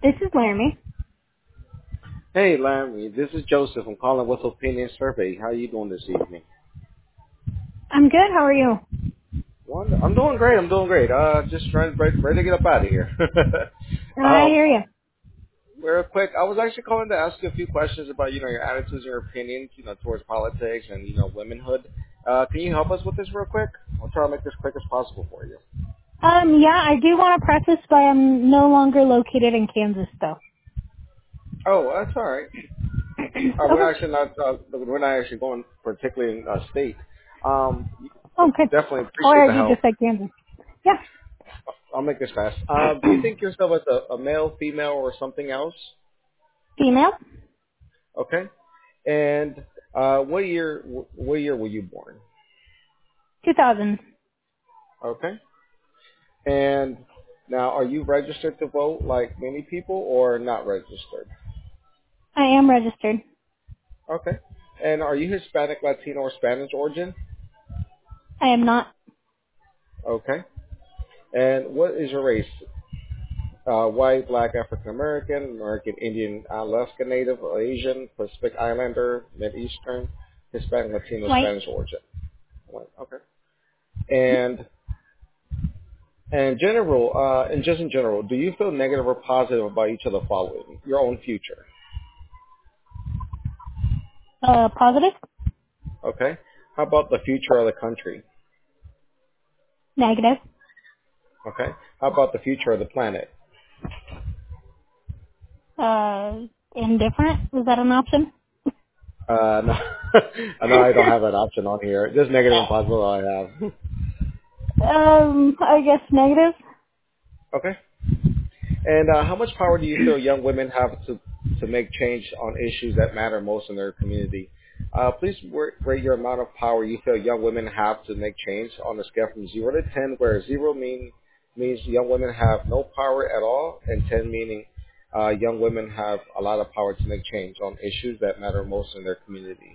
This is Laramie. Hey, Larry, this is Joseph. I'm calling with Opinion Survey. How are you doing this evening? I'm good. How are you? I'm doing great. I'm doing great. Just trying ready to get up out of here. I um, hear you. real quick, I was actually calling to ask you a few questions about your attitudes and your opinions towards politics and womanhood. Can you help us with this real quick? I'll try to make this quick as possible for you. Yeah, I do want to preface by I'm no longer located in Kansas, though. Oh, that's all right. Okay. We're not actually going particularly in state. Um, Okay. definitely Oh, appreciate I the heard you help. just said Kansas. Yeah. I'll make this fast. Do you think yourself as a male, female, or something else? Female? Okay. And what year were you born? 2000. Okay. And now, are you registered to vote like many people, or not registered? I am registered. Okay. And are you Hispanic, Latino, or Spanish origin? I am not. Okay. And what is your race? White, black, African American, American Indian, Alaska Native, Asian, Pacific Islander, Mid Eastern, Hispanic, Latino, White? Spanish origin. White. Okay. And just in general, do you feel negative or positive about each of the following? Your own future. Positive? Okay. How about the future of the country? Negative? Okay. How about the future of the planet? Indifferent? Is that an option? No, I know I don't have that option on here. Just negative and positive all I have. I guess negative. Okay. And how much power do you feel young women have to make change on issues that matter most in their community? Please rate your amount of power you feel young women have to make change on a scale from 0 to 10, where 0 means young women have no power at all, and 10 meaning young women have a lot of power to make change on issues that matter most in their community.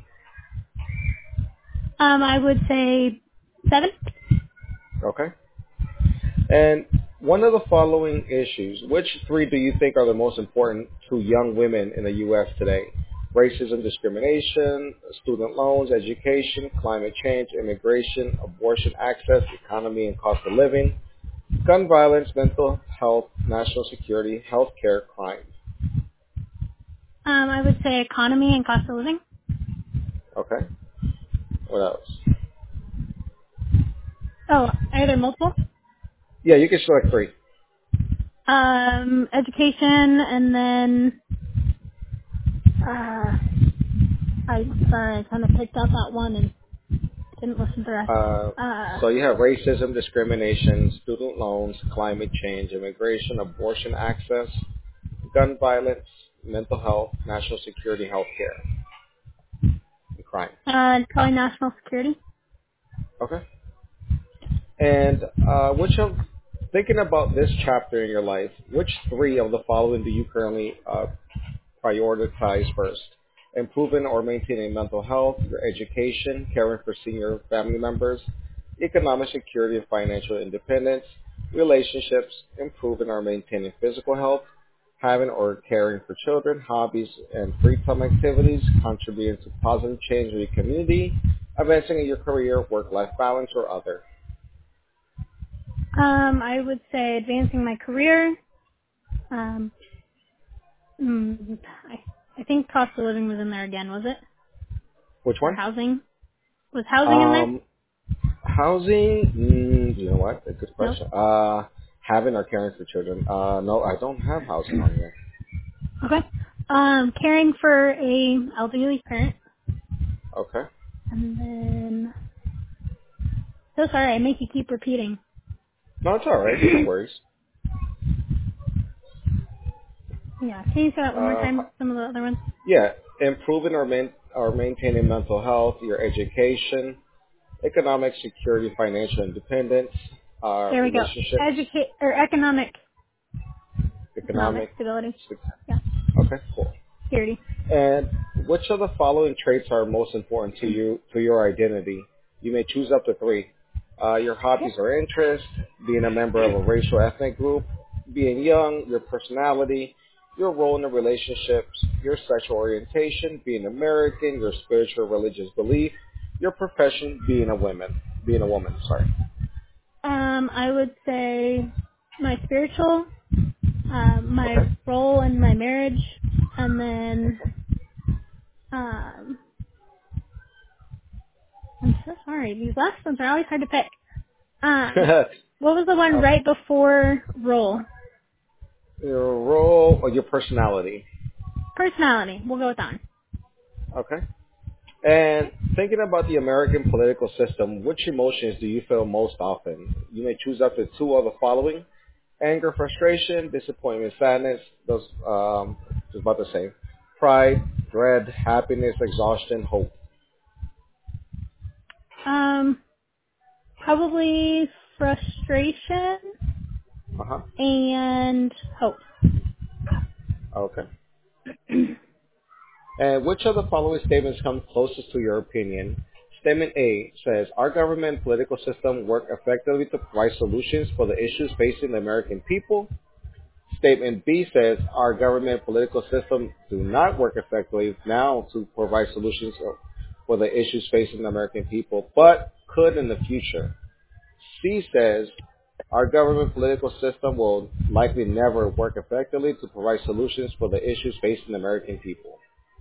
I would say 7. Okay? And one of the following issues, which three do you think are the most important to young women in the U.S. today? Racism, discrimination, student loans, education, climate change, immigration, abortion access, economy and cost of living, gun violence, mental health, national security, healthcare, crime. I would say economy and cost of living. Okay. What else? Oh, are there multiple? Yeah, you can select three. Education, and then, I kind of picked out that one and didn't listen to the rest. Uh, Uh, so you have racism, discrimination, student loans, climate change, immigration, abortion access, gun violence, mental health, national security, healthcare, and crime. probably national security. Okay. And thinking about this chapter in your life, which three of the following do you currently prioritize first? Improving or maintaining mental health, your education, caring for senior family members, economic security and financial independence, relationships, improving or maintaining physical health, having or caring for children, hobbies and free time activities, contributing to positive change in your community, advancing in your career, work-life balance, or other. I would say advancing my career. Um, mm, I think cost of living was in there again, was it? Which Or one? housing? Was housing in there? Um, housing. You know what? A good Nope. question. Having or caring for children. No, I don't have housing on here. Okay. Caring for a elderly parent. Okay. And then, so sorry, I make you keep repeating. No, it's all right. No worries. Yeah, can you say that one more Uh, time? Some of the other ones? yeah, improving or maintaining mental health, your education, economic security, financial independence, There we go. relationships, Educate, or economic economic stability. success. Yeah, Okay, cool. security. And which of the following traits are most important to you, to your identity? You may choose up to three. Your hobbies or interests, being a member of a racial ethnic group, being young, your personality, your role in the relationships, your sexual orientation, being American, your spiritual religious belief, your profession, being a woman, sorry. I would say my spiritual, my Okay. role in my marriage, and then Okay. um, I'm so sorry. These last ones are always hard to pick. What was the one Okay. right before role? Your role or your personality. Personality. We'll go with that one. Okay. And thinking about the American political system, which emotions do you feel most often? You may choose up to two of the following: anger, frustration, disappointment, sadness. Those, just about the same. Pride, dread, happiness, exhaustion, hope. Probably frustration Uh huh. and hope. Okay. And which of the following statements come closest to your opinion? Statement A says, our government and political system work effectively to provide solutions for the issues facing the American people. Statement B says, our government and political system do not work effectively now to provide solutions for the issues facing the American people, but could in the future. C says, our government political system will likely never work effectively to provide solutions for the issues facing the American people.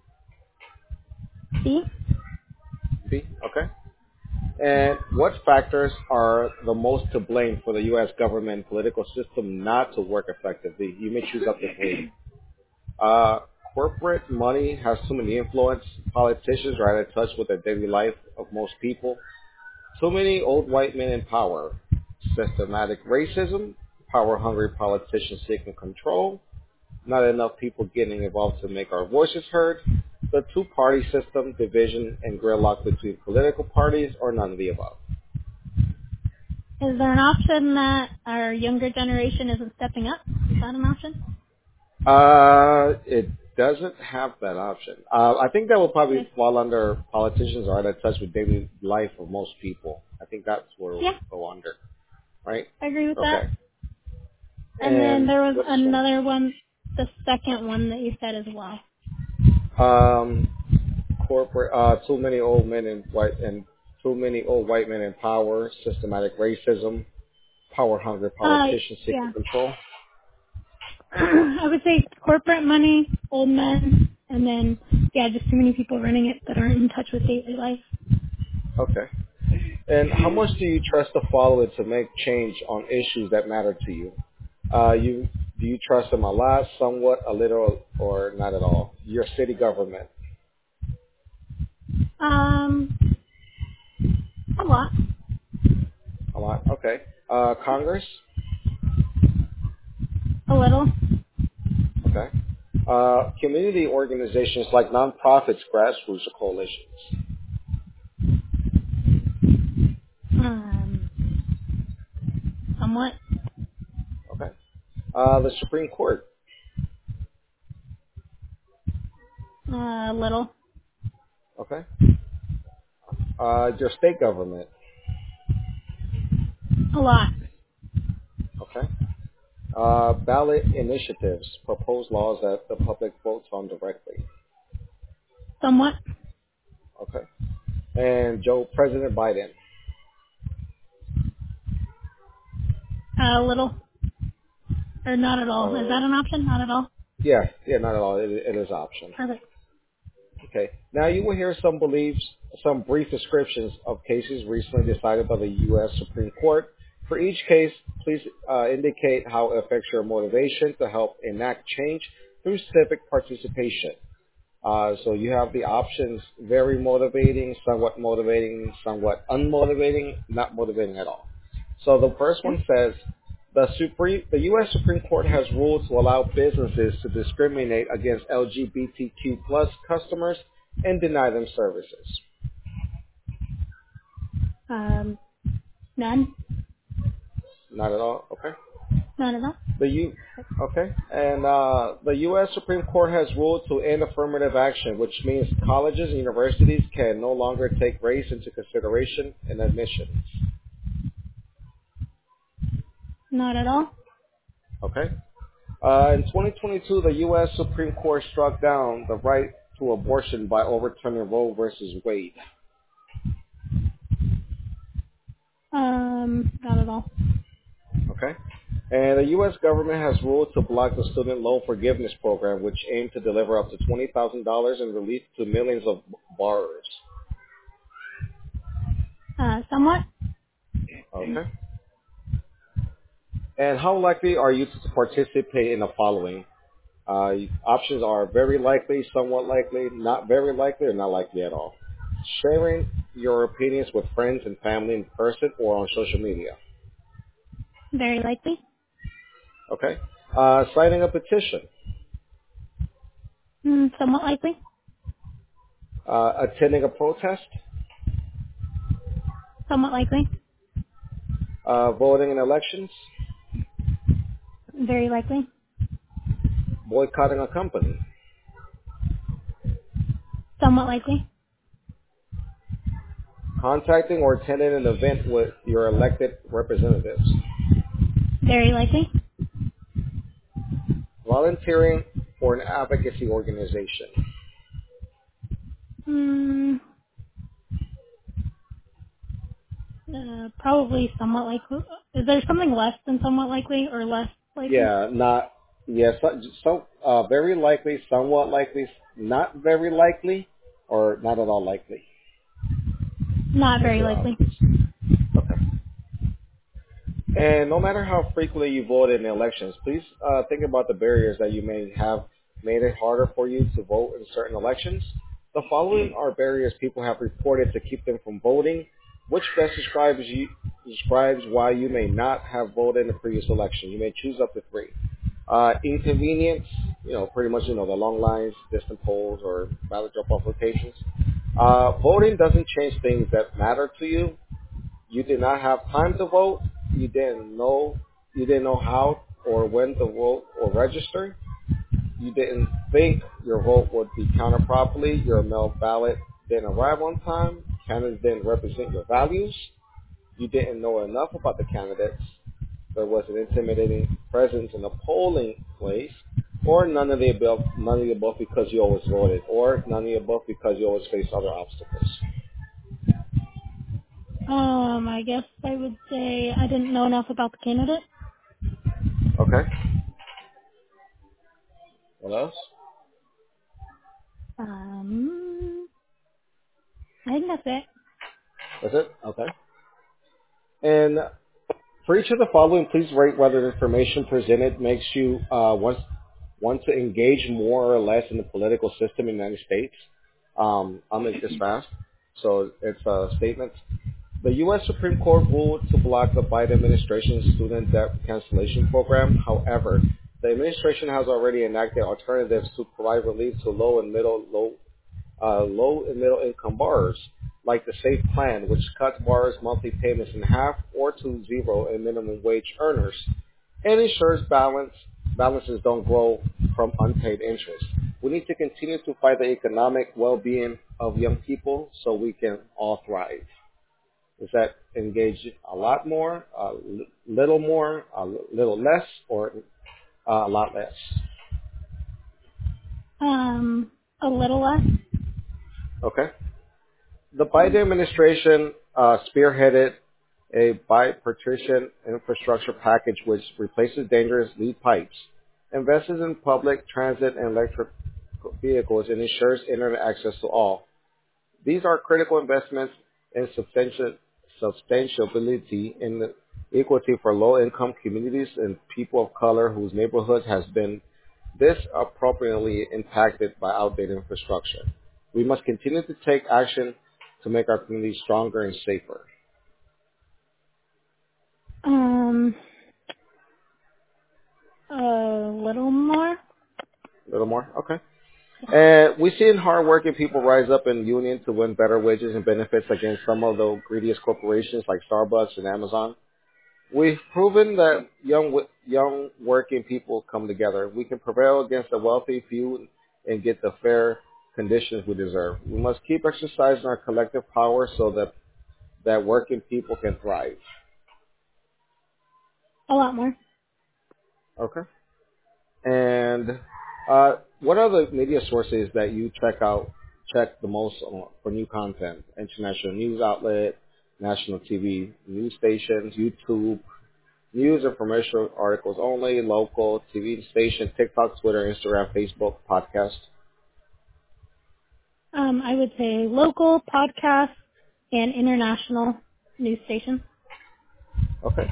See? B, okay. And what factors are the most to blame for the U.S. government political system not to work effectively? You may choose up to three. Uh, Corporate money has too many influence. Politicians are out of touch with the daily life of most people. Too many old white men in power. Systematic racism. Power-hungry politicians seeking control. Not enough people getting involved to make our voices heard. The two-party system, division, and gridlock between political parties, or none of the above. Is there an option that our younger generation isn't stepping up? Is that an option? It doesn't have that option. I think that will probably Okay. fall under politicians are out of touch with daily life of most people. I think that's where it Yeah, would go under, right? I agree with that. Okay. And then And there was which one? another one, the second one that you said as well. Um, corporate, too many old men in white and too many old white men in power, systematic racism, power-hungry politicians seeking Yeah. control. I would say corporate money, old men, and then, yeah, just too many people running it that aren't in touch with daily life. Okay. And how much do you trust the following to make change on issues that matter to you? Do you trust them a lot, somewhat, a little, or not at all? Your city government, Um, a lot. a lot. Okay. Congress, A little. okay. Community organizations like nonprofits, grassroots, or coalitions, Um, somewhat. okay. The Supreme Court, A little. okay. Your state government, A lot. okay. Ballot initiatives, proposed laws that the public votes on directly, Somewhat. okay. And President Biden, A little. Or not at all. Is uh, that an option? Not at all? yeah, not at all. It is option. Perfect. Okay. Now you will hear some brief descriptions of cases recently decided by the U.S. Supreme Court. For each case, please indicate how it affects your motivation to help enact change through civic participation. So you have the options: very motivating, somewhat unmotivating, not motivating at all. So the first Okay. one says, the U.S. Supreme Court has ruled to allow businesses to discriminate against LGBTQ plus customers and deny them services. Um, none. Not at all. Okay. None at all. The U. Okay. And the U.S. Supreme Court has ruled to end affirmative action, which means colleges and universities can no longer take race into consideration in admissions. Not at all. Okay. In 2022, the U.S. Supreme Court struck down the right to abortion by overturning Roe versus Wade. Not at all. Okay. And the U.S. government has ruled to block the student loan forgiveness program, which aimed to deliver up to $20,000 in relief to millions of borrowers. Somewhat. Okay. And how likely are you to participate in the following? Options are very likely, somewhat likely, not very likely, or not likely at all. Sharing your opinions with friends and family in person or on social media. Very likely. Okay. Signing a petition. Somewhat likely. Attending a protest. Somewhat likely. Voting in elections. Very likely. Boycotting a company. Somewhat likely. Contacting or attending an event with your elected representatives. Very likely. Volunteering for an advocacy organization. Hmm. Probably somewhat likely. Is there something less than somewhat likely or less likely? Yeah, not, yes, very likely, somewhat likely, not very likely, or not at all likely. Not That's very your likely. options. Okay. And no matter how frequently you vote in elections, please think about the barriers that you may have made it harder for you to vote in certain elections. The following are barriers people have reported to keep them from voting. Which best describes why you may not have voted in the previous election? You may choose up to three. Inconvenience, pretty much, the long lines, distant polls, or ballot drop-off locations. Voting doesn't change things that matter to you. You did not have time to vote. You didn't know how or when to vote or register. You didn't think your vote would be counted properly. Your mail ballot didn't arrive on time. Candidates didn't represent your values. You didn't know enough about the candidates. There was an intimidating presence in the polling place, or none of the above. None of the above because you always voted, or none of the above because you always faced other obstacles. I guess I would say I didn't know enough about the candidate. Okay. What else? I think that's it. That's it. Okay. And for each of the following, please rate whether the information presented makes you want to engage more or less in the political system in the United States. I'll make this fast. So it's a statement. The U.S. Supreme Court ruled to block the Biden administration's student debt cancellation program. However, the administration has already enacted alternatives to provide relief to low and middle income borrowers, like the SAFE plan, which cuts borrowers' monthly payments in half or to zero in minimum wage earners, and ensures balances don't grow from unpaid interest. We need to continue to fight the economic well-being of young people so we can all thrive. Does that engage a lot more, little more, a little less, or a lot less? A little less. Okay. The Biden administration spearheaded a bipartisan infrastructure package which replaces dangerous lead pipes, invests in public transit and electric vehicles, and ensures internet access to all. These are critical investments in substantiability in the equity for low-income communities and people of color whose neighborhoods has been disappropriately impacted by outdated infrastructure. We must continue to take action to make our communities stronger and safer. A little more. A little more? Okay. And we see hardworking people rise up in union to win better wages and benefits against some of the greediest corporations like Starbucks and Amazon. We've proven that young working people come together. We can prevail against the wealthy few and get the fair conditions we deserve. We must keep exercising our collective power so that working people can thrive. A lot more. Okay. And what are the media sources that you check the most for new content? International news outlet, national TV news stations, YouTube, news and commercial articles only, local TV station, TikTok, Twitter, Instagram, Facebook, podcast. I would say local podcasts and international news stations. Okay.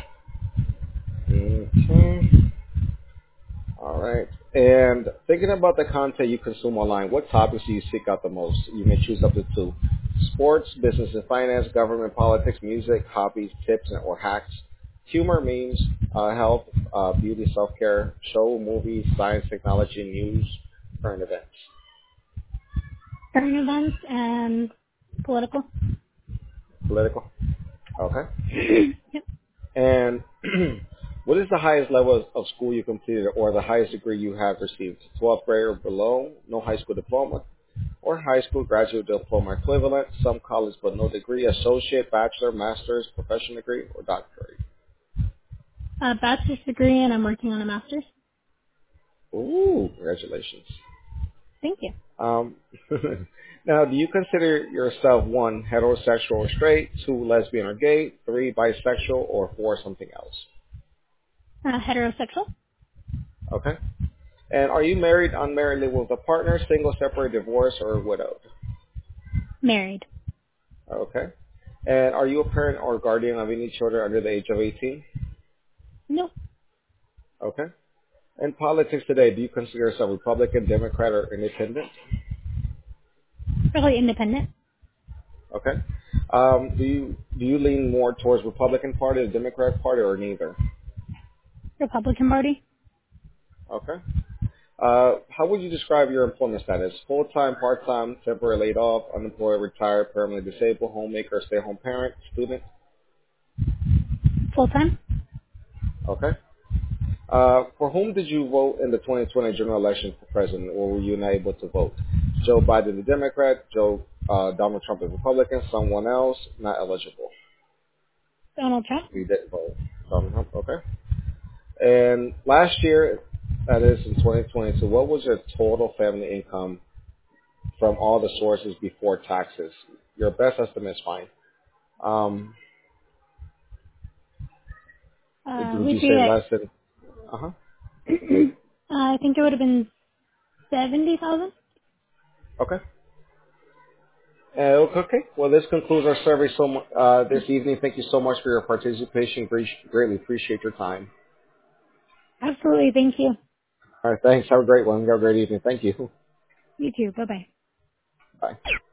Okay. All right. And thinking about the content you consume online, what topics do you seek out the most? You may choose up to two. Sports, business and finance, government, politics, music, hobbies, tips, or hacks. Humor, memes, health, beauty, self-care, show, movies, science, technology, news, current events. Current events and political. Political. Okay. Yep. And what is the highest level of school you completed or the highest degree you have received? 12th grade or below, no high school diploma, or high school graduate diploma equivalent, some college but no degree, associate, bachelor, master's, professional degree, or doctorate. A bachelor's degree, and I'm working on a master's. Ooh, congratulations. Thank you. Um, now, do you consider yourself one, heterosexual or straight, two, lesbian or gay, three, bisexual, or four, something else? Heterosexual. Okay. And are you married, unmarried, living with a partner, single, separate, divorced, or widowed? Married. Okay. And are you a parent or guardian of any children under the age of 18? No. Okay. In politics today, do you consider yourself Republican, Democrat, or independent? Probably independent. Okay. Do you lean more towards Republican Party, the Democrat Party, or neither? Republican Party. Okay. How would you describe your employment status? Full-time, part-time, temporary laid off, unemployed, retired, permanently disabled, homemaker, stay-home parent, student? Full time. Okay. For whom did you vote in the 2020 general election for president, or were you not able to vote? Joe Biden, the Democrat, Donald Trump, the Republican, someone else, not eligible. Donald Trump. You didn't vote. Donald Trump, okay. And last year, that is in 2022, what was your total family income from all the sources before taxes? Your best estimate is fine. Um, would We you say see less than? Uh-huh. it. I think it would have been 70,000. Okay. Okay. Well, this concludes our survey this evening. Thank you so much for your participation. Greatly appreciate your time. Absolutely. Thank you. All right. Thanks. Have a great one. Have a great evening. Thank you. You too. Bye bye. Bye.